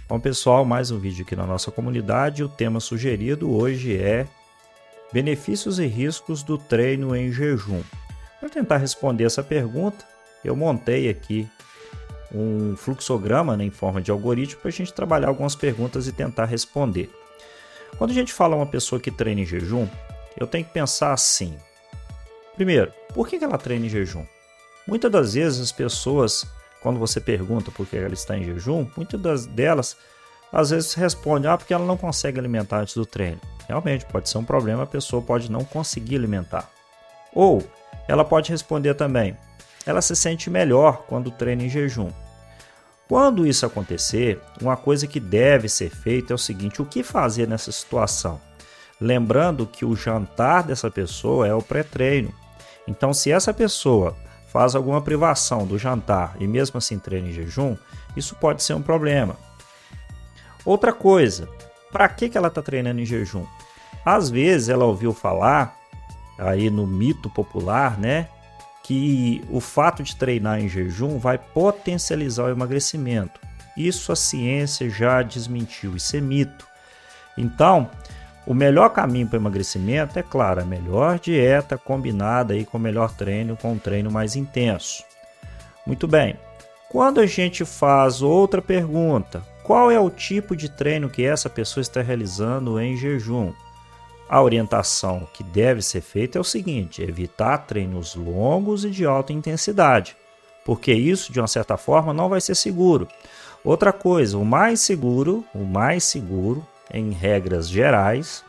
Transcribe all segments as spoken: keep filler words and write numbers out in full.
Bom, pessoal, mais um vídeo aqui na nossa comunidade. O tema sugerido hoje é benefícios e riscos do treino em jejum. Para tentar responder essa pergunta, eu montei aqui um fluxograma, né, em forma de algoritmo para a gente trabalhar algumas perguntas e tentar responder. Quando a gente fala uma pessoa que treina em jejum, eu tenho que pensar assim. Primeiro, por que ela treina em jejum? Muitas das vezes as pessoas, quando você pergunta por que ela está em jejum, muitas das delas às vezes respondem, ah, porque ela não consegue alimentar antes do treino. Realmente pode ser um problema, a pessoa pode não conseguir alimentar. Ou ela pode responder também, ela se sente melhor quando treina em jejum. Quando isso acontecer, uma coisa que deve ser feita é o seguinte, o que fazer nessa situação? Lembrando que o jantar dessa pessoa é o pré-treino. Então, se essa pessoa faz alguma privação do jantar e mesmo assim treina em jejum, isso pode ser um problema. Outra coisa, para que ela está treinando em jejum? Às vezes ela ouviu falar, aí no mito popular, né, que o fato de treinar em jejum vai potencializar o emagrecimento. Isso a ciência já desmentiu, isso é mito. Então, o melhor caminho para o emagrecimento é, claro, a melhor dieta combinada aí com o melhor treino, com um treino mais intenso. Muito bem, quando a gente faz outra pergunta, qual é o tipo de treino que essa pessoa está realizando em jejum? A orientação que deve ser feita é o seguinte, evitar treinos longos e de alta intensidade, porque isso, de uma certa forma, não vai ser seguro. Outra coisa, o mais seguro, o mais seguro, em regras gerais,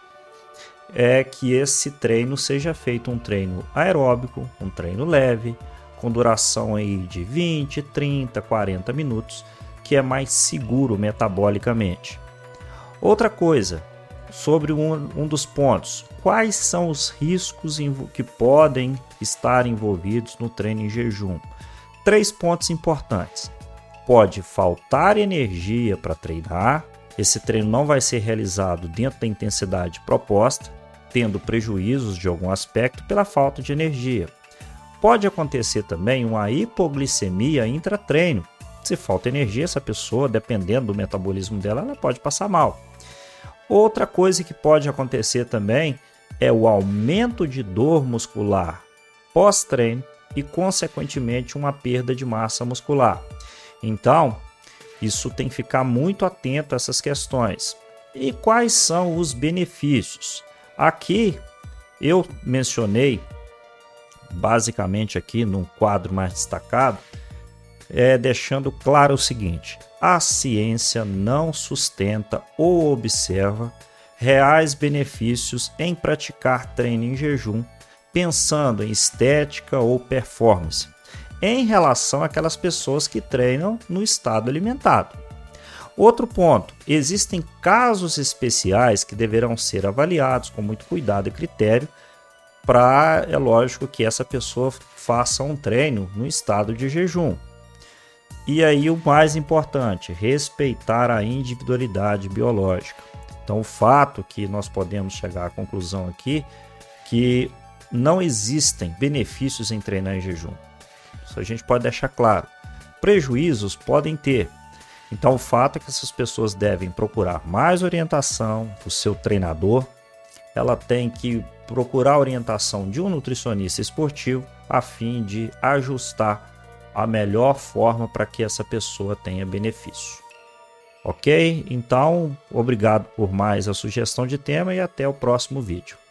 é que esse treino seja feito um treino aeróbico, um treino leve, com duração aí de vinte, trinta, quarenta minutos, que é mais seguro metabolicamente. Outra coisa, sobre um, um dos pontos, quais são os riscos que podem estar envolvidos no treino em jejum? Três pontos importantes. Pode faltar energia para treinar, esse treino não vai ser realizado dentro da intensidade proposta, tendo prejuízos de algum aspecto pela falta de energia. Pode acontecer também uma hipoglicemia intratreino. Se falta energia, essa pessoa, dependendo do metabolismo dela, ela pode passar mal. Outra coisa que pode acontecer também é o aumento de dor muscular pós-treino e, consequentemente, uma perda de massa muscular. Então, isso tem que ficar muito atento a essas questões. E quais são os benefícios? Aqui eu mencionei, basicamente aqui num quadro mais destacado, é, deixando claro o seguinte, a ciência não sustenta ou observa reais benefícios em praticar treino em jejum, pensando em estética ou performance, em relação àquelas pessoas que treinam no estado alimentado. Outro ponto, existem casos especiais que deverão ser avaliados com muito cuidado e critério para, é lógico, que essa pessoa faça um treino no estado de jejum. E aí o mais importante, respeitar a individualidade biológica. Então o fato que nós podemos chegar à conclusão aqui que não existem benefícios em treinar em jejum. Isso a gente pode deixar claro. Prejuízos podem ter. Então o fato é que essas pessoas devem procurar mais orientação do seu treinador. Ela tem que procurar a orientação de um nutricionista esportivo a fim de ajustar a melhor forma para que essa pessoa tenha benefício. Ok? Então, obrigado por mais a sugestão de tema e até o próximo vídeo.